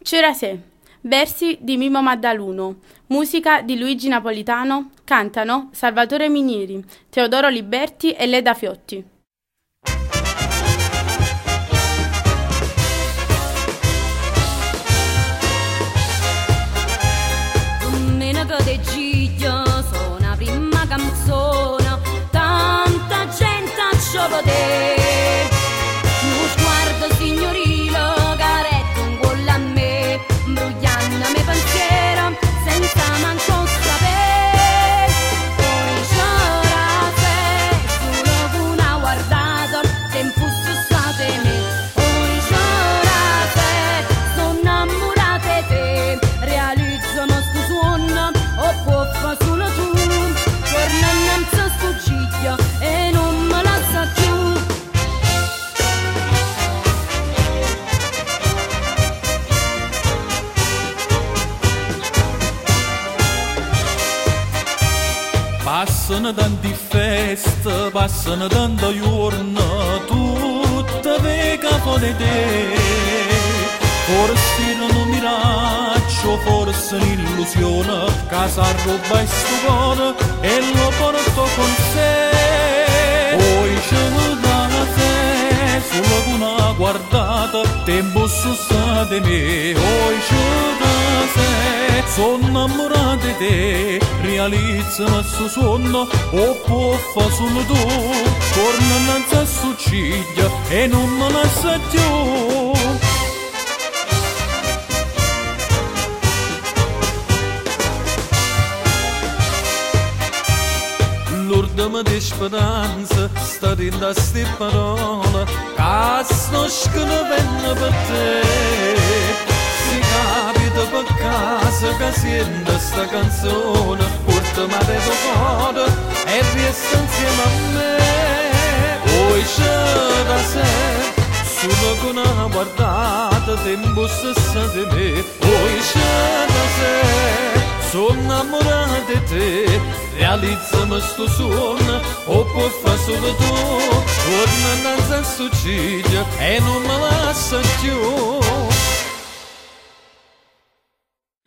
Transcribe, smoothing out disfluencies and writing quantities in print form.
C'era sé, versi di Mimmo Maddaluno, musica di Luigi Napolitano, cantano Salvatore Minieri, Teodoro Liberti e Leda Fiotti. Domenica de Giglio, sono la prima canzone, tanta gente a sciopare. Uno sguardo signorile, caretto un gol a me, imbrugliando me pensiero, senza manco sapere. Poi c'era te, solo una guardata, tempo sussate me. Poi c'era te, sono innamorata di te, realizzano sto suono, o può fa solo tu, torna innanzi a sto ciglio e non me la sa più. Passano tanti feste, passano tanti giorni, tutte le capo di te. Forse non un miraggio, forse un'illusione, che si arruba in sto cuore e lo porto con sé. Poi ce lo dà te, solo con una guardata, tempo su sta di me. Poi ce lo dà te, sono innamorato di te, realizzano sto sogno, o può fa solo tu, torna innanzi a sto ciglio e non me la sa più. L'ordine di speranza sta dentro a ste parole, che sto scrivendo per te. Si capita per caso che sento sta canzone, portami dentro cuore e resta insieme a me. Poi c'è da sé, solo con una guardata, tempo stessa di me. Poi c'è da sé, sono innamorato di te, realizzami sto sogno, o può fa solo tu, torna innanzi a sto ciglio e non me lascia più.